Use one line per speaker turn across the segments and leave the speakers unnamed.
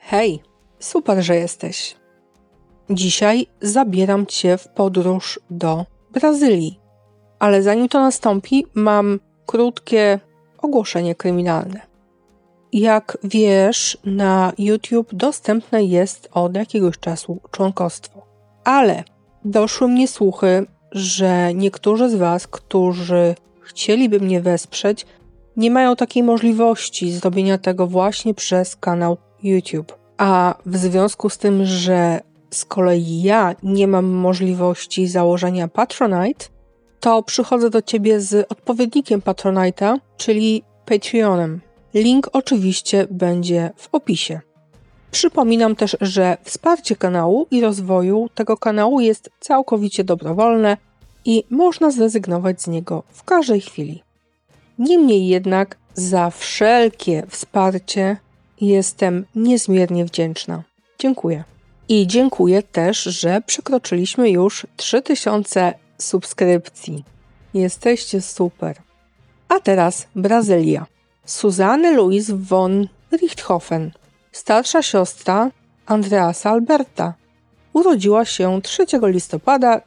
Hej, super, że jesteś. Dzisiaj zabieram Cię w podróż do Brazylii. Ale zanim to nastąpi, mam krótkie ogłoszenie kryminalne. Jak wiesz, na YouTube dostępne jest od jakiegoś czasu członkostwo. Ale doszły mnie słuchy, że niektórzy z Was, którzy chcieliby mnie wesprzeć, nie mają takiej możliwości zrobienia tego właśnie przez kanał YouTube. A w związku z tym, że z kolei ja nie mam możliwości założenia Patronite, to przychodzę do Ciebie z odpowiednikiem Patronite'a, czyli Patreonem. Link oczywiście będzie w opisie. Przypominam też, że wsparcie kanału i rozwoju tego kanału jest całkowicie dobrowolne i można zrezygnować z niego w każdej chwili. Niemniej jednak za wszelkie wsparcie jestem niezmiernie wdzięczna. Dziękuję. I dziękuję też, że przekroczyliśmy już 3000 subskrypcji. Jesteście super. A teraz Brazylia. Susanne Louise von Richthofen, starsza siostra Andreasa Alberta, urodziła się 3 listopada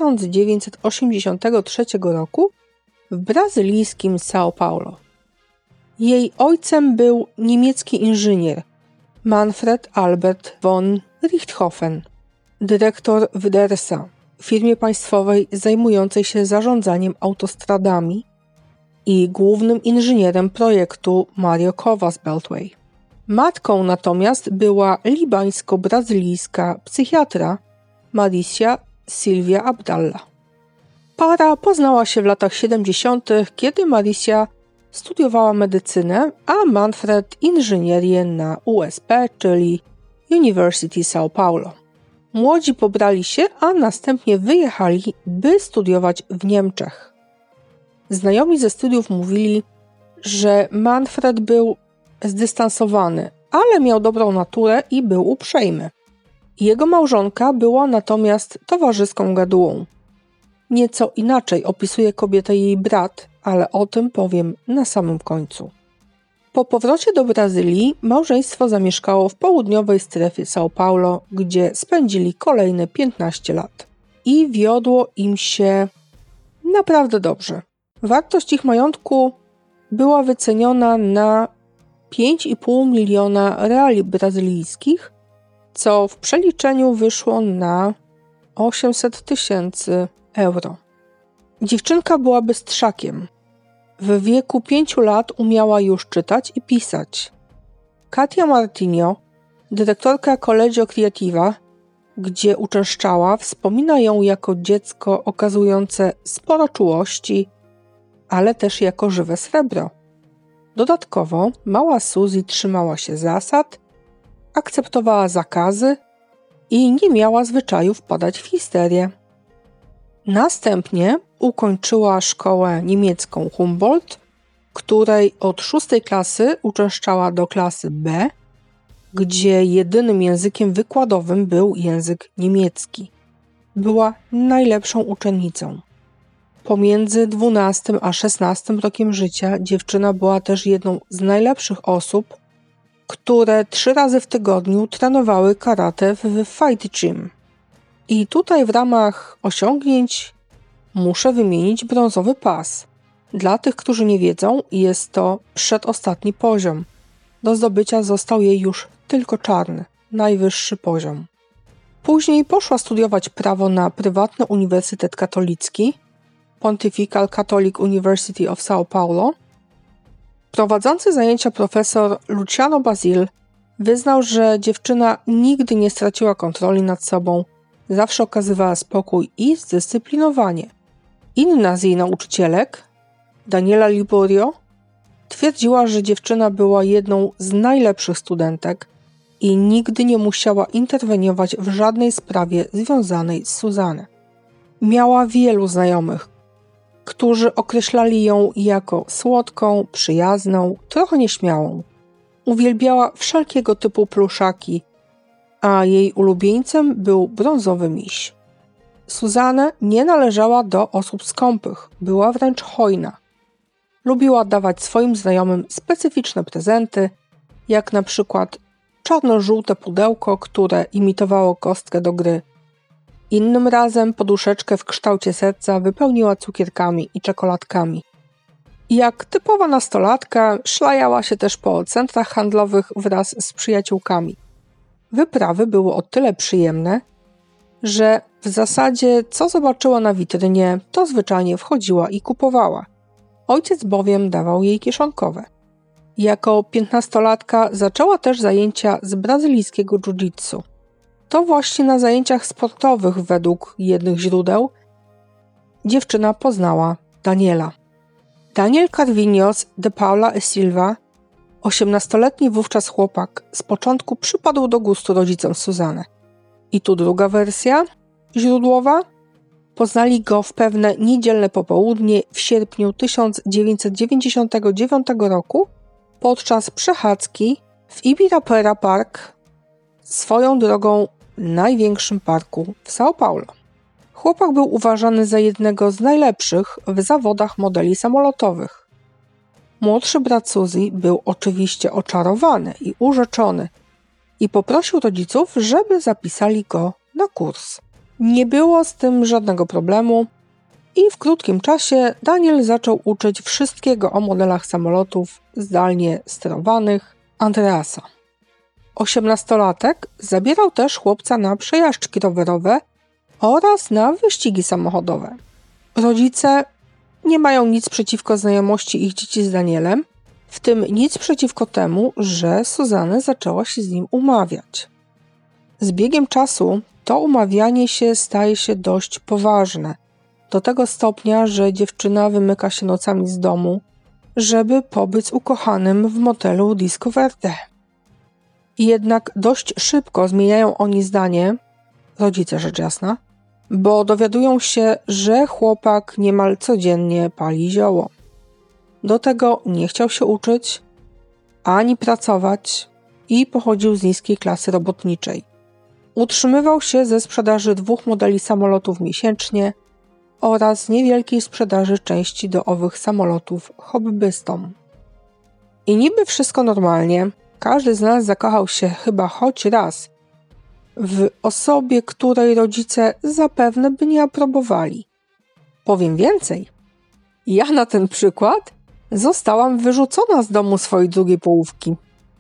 1983 roku w brazylijskim São Paulo. Jej ojcem był niemiecki inżynier Manfred Albert von Richthofen, dyrektor Wdersa, firmie państwowej zajmującej się zarządzaniem autostradami i głównym inżynierem projektu Mario Covas Beltway. Matką natomiast była libańsko-brazylijska psychiatra Maricia Silvia Abdallah. Para poznała się w latach 70., kiedy Maricia studiowała medycynę, a Manfred inżynierię na USP, czyli University São Paulo. Młodzi pobrali się, a następnie wyjechali, by studiować w Niemczech. Znajomi ze studiów mówili, że Manfred był zdystansowany, ale miał dobrą naturę i był uprzejmy. Jego małżonka była natomiast towarzyską gadułą. Nieco inaczej opisuje kobietę jej brat, ale o tym powiem na samym końcu. Po powrocie do Brazylii małżeństwo zamieszkało w południowej strefie São Paulo, gdzie spędzili kolejne 15 lat. I wiodło im się naprawdę dobrze. Wartość ich majątku była wyceniona na 5,5 miliona reali brazylijskich, co w przeliczeniu wyszło na 800 000 euro. Dziewczynka była bystrzakiem. W wieku 5 lat umiała już czytać i pisać. Katia Martinho, dyrektorka Collegio Creativa, gdzie uczęszczała, wspomina ją jako dziecko okazujące sporo czułości, ale też jako żywe srebro. Dodatkowo mała Suzy trzymała się zasad, akceptowała zakazy i nie miała zwyczaju wpadać w histerię. Następnie ukończyła szkołę niemiecką Humboldt, której od 6 klasy uczęszczała do klasy B, gdzie jedynym językiem wykładowym był język niemiecki. Była najlepszą uczennicą. Pomiędzy 12 a 16 rokiem życia dziewczyna była też jedną z najlepszych osób, które 3 razy w tygodniu trenowały karate w Fight Gym. I tutaj w ramach osiągnięć muszę wymienić brązowy pas. Dla tych, którzy nie wiedzą, jest to przedostatni poziom. Do zdobycia został jej już tylko czarny, najwyższy poziom. Później poszła studiować prawo na prywatny uniwersytet katolicki, Pontifical Catholic University of São Paulo. Prowadzący zajęcia profesor Luciano Basile wyznał, że dziewczyna nigdy nie straciła kontroli nad sobą, zawsze okazywała spokój i zdyscyplinowanie. Inna z jej nauczycielek, Daniela Liborio, twierdziła, że dziewczyna była jedną z najlepszych studentek i nigdy nie musiała interweniować w żadnej sprawie związanej z Susanne. Miała wielu znajomych, którzy określali ją jako słodką, przyjazną, trochę nieśmiałą. Uwielbiała wszelkiego typu pluszaki, a jej ulubieńcem był brązowy miś. Susanne nie należała do osób skąpych, była wręcz hojna. Lubiła dawać swoim znajomym specyficzne prezenty, jak na przykład czarno-żółte pudełko, które imitowało kostkę do gry. Innym razem poduszeczkę w kształcie serca wypełniła cukierkami i czekoladkami. Jak typowa nastolatka szlajała się też po centrach handlowych wraz z przyjaciółkami. Wyprawy były o tyle przyjemne, że w zasadzie co zobaczyła na witrynie, to zwyczajnie wchodziła i kupowała. Ojciec bowiem dawał jej kieszonkowe. Jako 15-latka zaczęła też zajęcia z brazylijskiego jiu-jitsu. To właśnie na zajęciach sportowych, według jednych źródeł, dziewczyna poznała Daniela. Daniel Carvinhos de Paula e Silva, 18-letni wówczas chłopak, z początku przypadł do gustu rodzicom Suzanny. I tu druga wersja źródłowa. Poznali go w pewne niedzielne popołudnie w sierpniu 1999 roku podczas przechadzki w Ibirapuera Park, swoją drogą największym parku w São Paulo. Chłopak był uważany za jednego z najlepszych w zawodach modeli samolotowych. Młodszy brat Suzy był oczywiście oczarowany i urzeczony i poprosił rodziców, żeby zapisali go na kurs. Nie było z tym żadnego problemu i w krótkim czasie Daniel zaczął uczyć wszystkiego o modelach samolotów zdalnie sterowanych Andreasa. 18-latek zabierał też chłopca na przejażdżki rowerowe oraz na wyścigi samochodowe. Rodzice nie mają nic przeciwko znajomości ich dzieci z Danielem, w tym nic przeciwko temu, że Suzanna zaczęła się z nim umawiać. Z biegiem czasu to umawianie się staje się dość poważne, do tego stopnia, że dziewczyna wymyka się nocami z domu, żeby pobyć z ukochanym w motelu Disco Verde. Jednak dość szybko zmieniają oni zdanie, rodzice rzecz jasna, bo dowiadują się, że chłopak niemal codziennie pali zioło. Do tego nie chciał się uczyć, ani pracować i pochodził z niskiej klasy robotniczej. Utrzymywał się ze sprzedaży 2 modeli samolotów miesięcznie oraz niewielkiej sprzedaży części do owych samolotów hobbystom. I niby wszystko normalnie, każdy z nas zakochał się chyba choć raz w osobie, której rodzice zapewne by nie aprobowali. Powiem więcej. Ja na ten przykład zostałam wyrzucona z domu swojej drugiej połówki.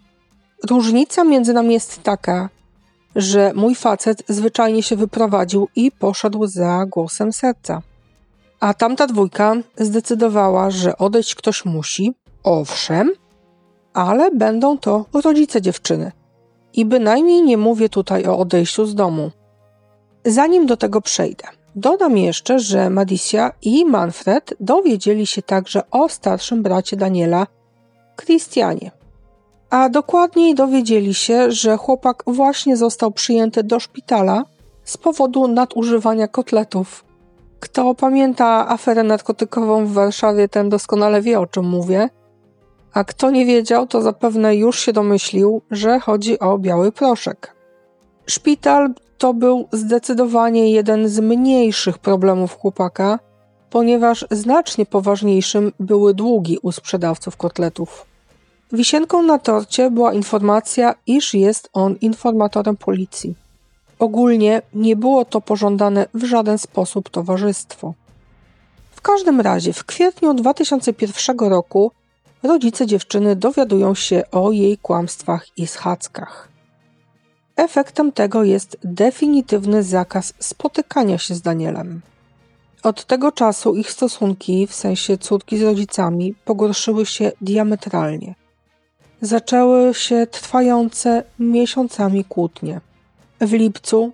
Różnica między nami jest taka, że mój facet zwyczajnie się wyprowadził i poszedł za głosem serca. A tamta dwójka zdecydowała, że odejść ktoś musi, owszem, ale będą to rodzice dziewczyny. I bynajmniej nie mówię tutaj o odejściu z domu. Zanim do tego przejdę, dodam jeszcze, że Madisia i Manfred dowiedzieli się także o starszym bracie Daniela, Christianie. A dokładniej dowiedzieli się, że chłopak właśnie został przyjęty do szpitala z powodu nadużywania kotletów. Kto pamięta aferę narkotykową w Warszawie, ten doskonale wie, o czym mówię. A kto nie wiedział, to zapewne już się domyślił, że chodzi o biały proszek. Szpital to był zdecydowanie jeden z mniejszych problemów chłopaka, ponieważ znacznie poważniejszym były długi u sprzedawców kotletów. Wisienką na torcie była informacja, iż jest on informatorem policji. Ogólnie nie było to pożądane w żaden sposób towarzystwo. W każdym razie w kwietniu 2001 roku rodzice dziewczyny dowiadują się o jej kłamstwach i schadzkach. Efektem tego jest definitywny zakaz spotykania się z Danielem. Od tego czasu ich stosunki, w sensie córki z rodzicami, pogorszyły się diametralnie. Zaczęły się trwające miesiącami kłótnie. W lipcu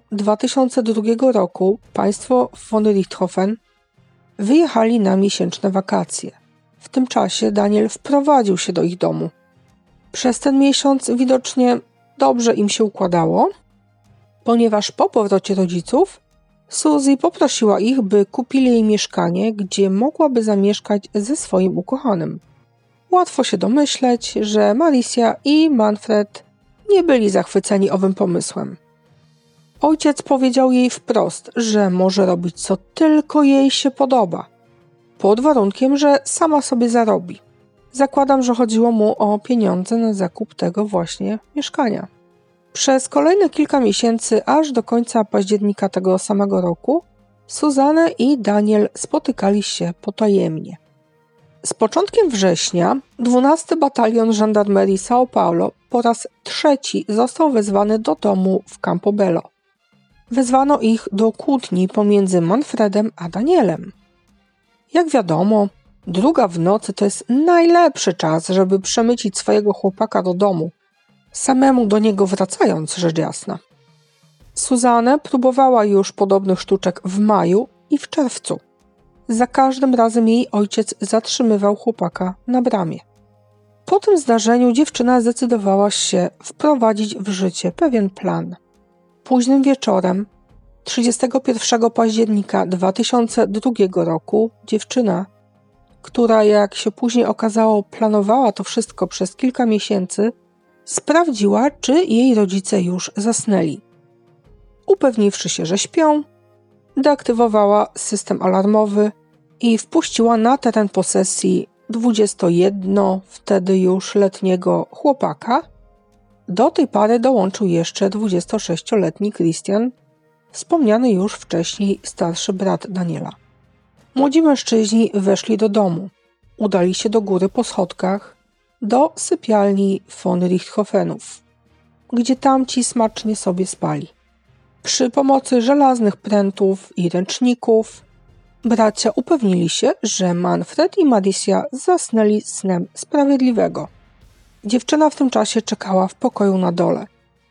2002 roku państwo von Richthofen wyjechali na miesięczne wakacje. W tym czasie Daniel wprowadził się do ich domu. Przez ten miesiąc widocznie dobrze im się układało, ponieważ po powrocie rodziców Suzy poprosiła ich, by kupili jej mieszkanie, gdzie mogłaby zamieszkać ze swoim ukochanym. Łatwo się domyśleć, że Marisia i Manfred nie byli zachwyceni owym pomysłem. Ojciec powiedział jej wprost, że może robić co tylko jej się podoba, pod warunkiem, że sama sobie zarobi. Zakładam, że chodziło mu o pieniądze na zakup tego właśnie mieszkania. Przez kolejne kilka miesięcy, aż do końca października tego samego roku, Suzanne i Daniel spotykali się potajemnie. Z początkiem września 12 Batalion Żandarmerii São Paulo po raz trzeci został wezwany do domu w Campobello. Wezwano ich do kłótni pomiędzy Manfredem a Danielem. Jak wiadomo, 2 w nocy to jest najlepszy czas, żeby przemycić swojego chłopaka do domu, samemu do niego wracając, rzecz jasna. Suzanne próbowała już podobnych sztuczek w maju i w czerwcu. Za każdym razem jej ojciec zatrzymywał chłopaka na bramie. Po tym zdarzeniu dziewczyna zdecydowała się wprowadzić w życie pewien plan. Późnym wieczorem, 31 października 2002 roku, dziewczyna, która jak się później okazało planowała to wszystko przez kilka miesięcy, sprawdziła, czy jej rodzice już zasnęli. Upewniwszy się, że śpią, deaktywowała system alarmowy i wpuściła na teren posesji 21 wtedy już letniego chłopaka. Do tej pary dołączył jeszcze 26-letni Christian, wspomniany już wcześniej starszy brat Daniela. Młodzi mężczyźni weszli do domu. Udali się do góry po schodkach do sypialni von Richthofenów, gdzie tamci smacznie sobie spali. Przy pomocy żelaznych prętów i ręczników bracia upewnili się, że Manfred i Maricia zasnęli snem sprawiedliwego. Dziewczyna w tym czasie czekała w pokoju na dole.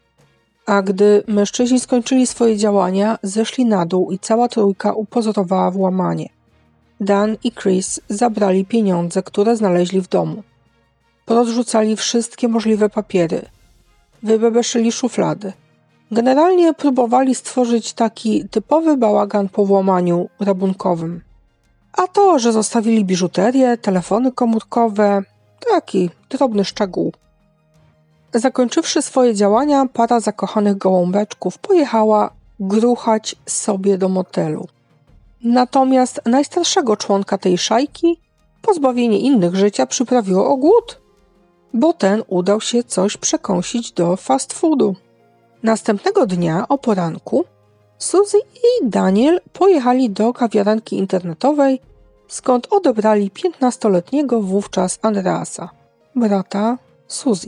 A gdy mężczyźni skończyli swoje działania, zeszli na dół i cała trójka upozorowała włamanie. Dan i Chris zabrali pieniądze, które znaleźli w domu. Porozrzucali wszystkie możliwe papiery. Wybebeszyli szuflady. Generalnie próbowali stworzyć taki typowy bałagan po włamaniu rabunkowym. A to, że zostawili biżuterię, telefony komórkowe, taki drobny szczegół. Zakończywszy swoje działania, para zakochanych gołąbeczków pojechała gruchać sobie do motelu. Natomiast najstarszego członka tej szajki pozbawienie innych życia przyprawiło o głód, bo ten udał się coś przekąsić do fast foodu. Następnego dnia o poranku Suzy i Daniel pojechali do kawiarenki internetowej, skąd odebrali 15-letniego wówczas Andreasa, brata Suzy.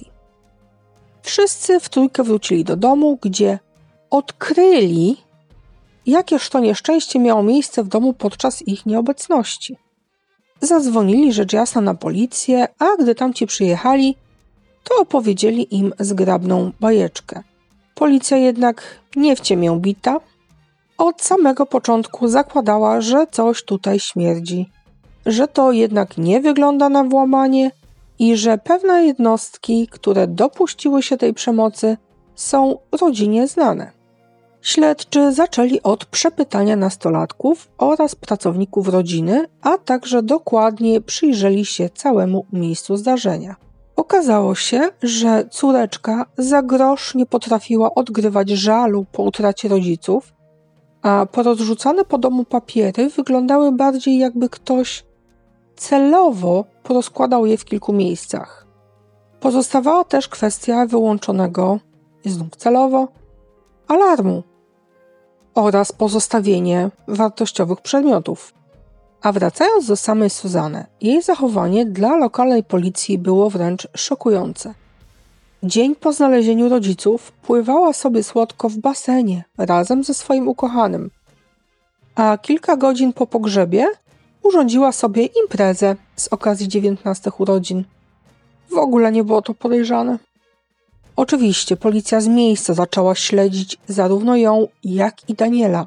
Wszyscy w trójkę wrócili do domu, gdzie odkryli, jakież to nieszczęście miało miejsce w domu podczas ich nieobecności. Zadzwonili rzecz jasna na policję, a gdy tamci przyjechali, to opowiedzieli im zgrabną bajeczkę. Policja jednak nie w ciemię bita. Od samego początku zakładała, że coś tutaj śmierdzi, że to jednak nie wygląda na włamanie i że pewne jednostki, które dopuściły się tej przemocy, są rodzinie znane. Śledczy zaczęli od przepytania nastolatków oraz pracowników rodziny, a także dokładnie przyjrzeli się całemu miejscu zdarzenia. Okazało się, że córeczka za grosz nie potrafiła odgrywać żalu po utracie rodziców, a porozrzucane po domu papiery wyglądały bardziej, jakby ktoś celowo porozkładał je w kilku miejscach. Pozostawała też kwestia wyłączonego, znów celowo, alarmu oraz pozostawienie wartościowych przedmiotów. A wracając do samej Suzanne, jej zachowanie dla lokalnej policji było wręcz szokujące. Dzień po znalezieniu rodziców pływała sobie słodko w basenie razem ze swoim ukochanym, a kilka godzin po pogrzebie urządziła sobie imprezę z okazji 19 urodzin. W ogóle nie było to podejrzane. Oczywiście policja z miejsca zaczęła śledzić zarówno ją, jak i Daniela.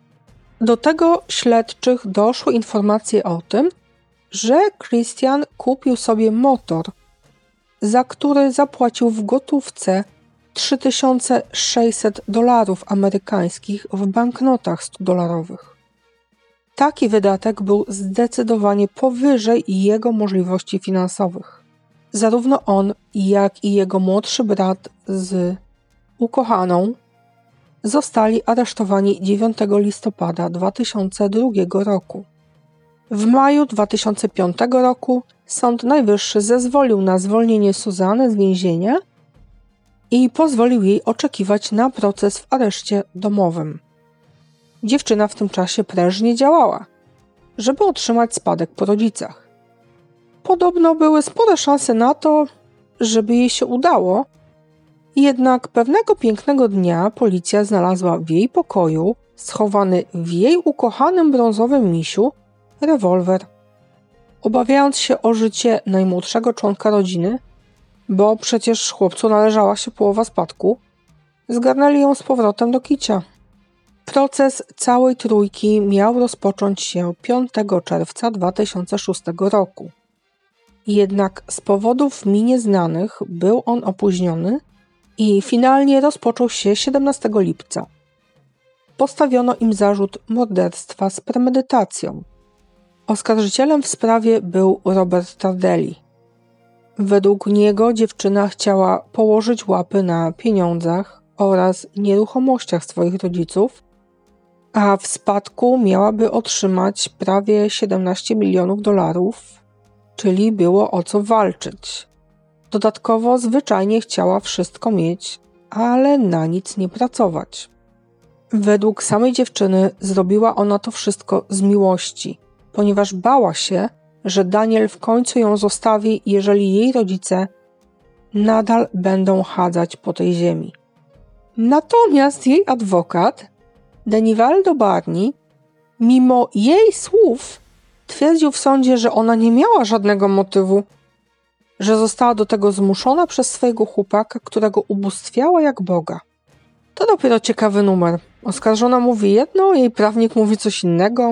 Do tego śledczych doszły informacje o tym, że Christian kupił sobie motor, za który zapłacił w gotówce $3600 amerykańskich w banknotach $100. Taki wydatek był zdecydowanie powyżej jego możliwości finansowych. Zarówno on, jak i jego młodszy brat z ukochaną zostali aresztowani 9 listopada 2002 roku. W maju 2005 roku Sąd Najwyższy zezwolił na zwolnienie Suzanne z więzienia, i pozwolił jej oczekiwać na proces w areszcie domowym. Dziewczyna w tym czasie prężnie działała, żeby otrzymać spadek po rodzicach. Podobno były spore szanse na to, żeby jej się udało, jednak pewnego pięknego dnia policja znalazła w jej pokoju, schowany w jej ukochanym brązowym misiu, rewolwer. Obawiając się o życie najmłodszego członka rodziny, bo przecież chłopcu należała się połowa spadku, zgarnęli ją z powrotem do kicia. Proces całej trójki miał rozpocząć się 5 czerwca 2006 roku. Jednak z powodów mi nieznanych był on opóźniony i finalnie rozpoczął się 17 lipca. Postawiono im zarzut morderstwa z premedytacją. Oskarżycielem w sprawie był Robert Tardelli. Według niego dziewczyna chciała położyć łapy na pieniądzach oraz nieruchomościach swoich rodziców, a w spadku miałaby otrzymać prawie 17 milionów dolarów, czyli było o co walczyć. Dodatkowo zwyczajnie chciała wszystko mieć, ale na nic nie pracować. Według samej dziewczyny zrobiła ona to wszystko z miłości, ponieważ bała się, że Daniel w końcu ją zostawi, jeżeli jej rodzice nadal będą chadzać po tej ziemi. Natomiast jej adwokat, Denivaldo Barney, mimo jej słów, twierdził w sądzie, że ona nie miała żadnego motywu, że została do tego zmuszona przez swojego chłopaka, którego ubóstwiała jak Boga. To dopiero ciekawy numer. Oskarżona mówi jedno, jej prawnik mówi coś innego.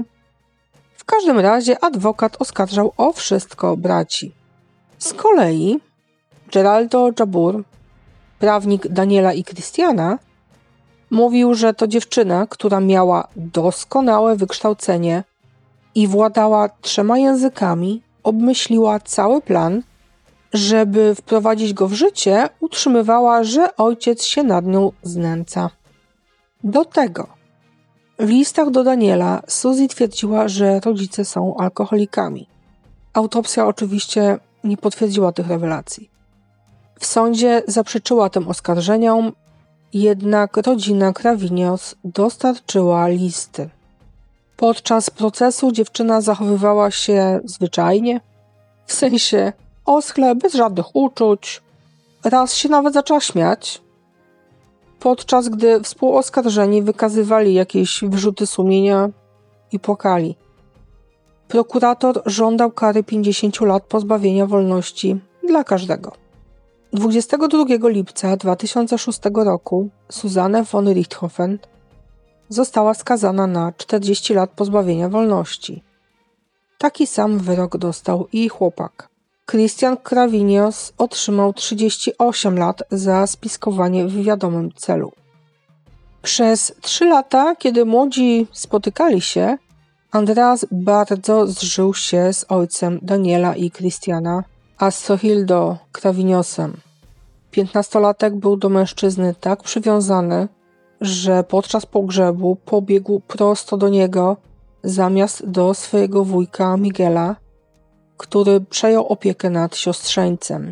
W każdym razie adwokat oskarżał o wszystko braci. Z kolei Geraldo Jabur, prawnik Daniela i Christiana, mówił, że to dziewczyna, która miała doskonałe wykształcenie i władała 3 językami, obmyśliła cały plan, żeby wprowadzić go w życie, utrzymywała, że ojciec się nad nią znęca. Do tego w listach do Daniela Suzy twierdziła, że rodzice są alkoholikami. Autopsja oczywiście nie potwierdziła tych rewelacji. W sądzie zaprzeczyła tym oskarżeniom, jednak rodzina Kravinios dostarczyła listy. Podczas procesu dziewczyna zachowywała się zwyczajnie, w sensie oschle, bez żadnych uczuć. Raz się nawet zaczęła śmiać, podczas gdy współoskarżeni wykazywali jakieś wyrzuty sumienia i płakali. Prokurator żądał kary 50 lat pozbawienia wolności dla każdego. 22 lipca 2006 roku Susanne von Richthofen została skazana na 40 lat pozbawienia wolności. Taki sam wyrok dostał i chłopak. Christian Kravinios otrzymał 38 lat za spiskowanie w wiadomym celu. Przez 3 lata, kiedy młodzi spotykali się, Andreas bardzo zżył się z ojcem Daniela i Christiana, Astohildo Kraviniosem. 15-latek był do mężczyzny tak przywiązany, że podczas pogrzebu pobiegł prosto do niego zamiast do swojego wujka Miguela, który przejął opiekę nad siostrzeńcem.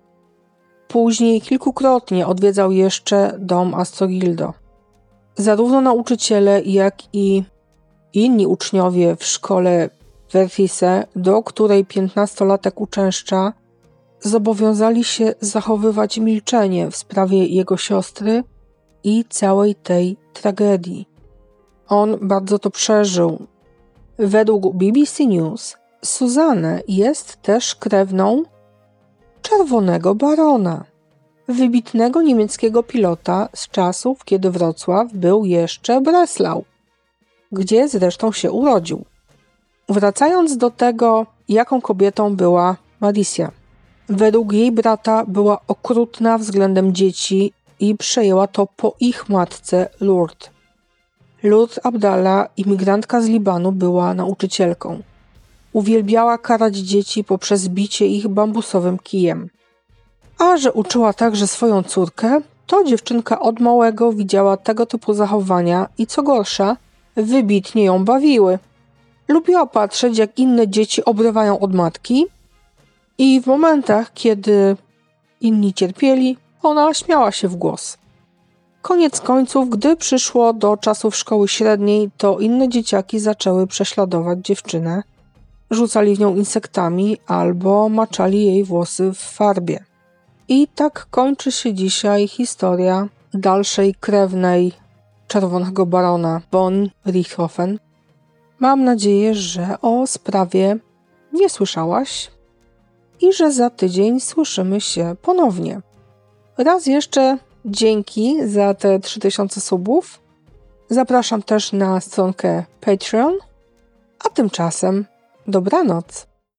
Później kilkukrotnie odwiedzał jeszcze dom Astorgildo. Zarówno nauczyciele, jak i inni uczniowie w szkole Vertise, do której 15-latek uczęszcza, zobowiązali się zachowywać milczenie w sprawie jego siostry i całej tej tragedii. On bardzo to przeżył. Według BBC News Susanne jest też krewną Czerwonego Barona, wybitnego niemieckiego pilota z czasów, kiedy Wrocław był jeszcze Breslau, gdzie zresztą się urodził. Wracając do tego, jaką kobietą była Maricia. Według jej brata była okrutna względem dzieci i przejęła to po ich matce Lourdes. Lourdes Abdallah, imigrantka z Libanu, była nauczycielką. Uwielbiała karać dzieci poprzez bicie ich bambusowym kijem. A że uczyła także swoją córkę, to dziewczynka od małego widziała tego typu zachowania i co gorsza, wybitnie ją bawiły. Lubiła patrzeć, jak inne dzieci obrywają od matki i w momentach, kiedy inni cierpieli, Ona śmiała się w głos. Koniec końców, gdy przyszło do czasów szkoły średniej, to inne dzieciaki zaczęły prześladować dziewczynę. Rzucali w nią insektami albo maczali jej włosy w farbie. I tak kończy się dzisiaj historia dalszej krewnej czerwonego barona von Richthofen. Mam nadzieję, że o sprawie nie słyszałaś i że za tydzień słyszymy się ponownie. Raz jeszcze dzięki za te 3000 subów. Zapraszam też na stronkę Patreon, a tymczasem dobranoc.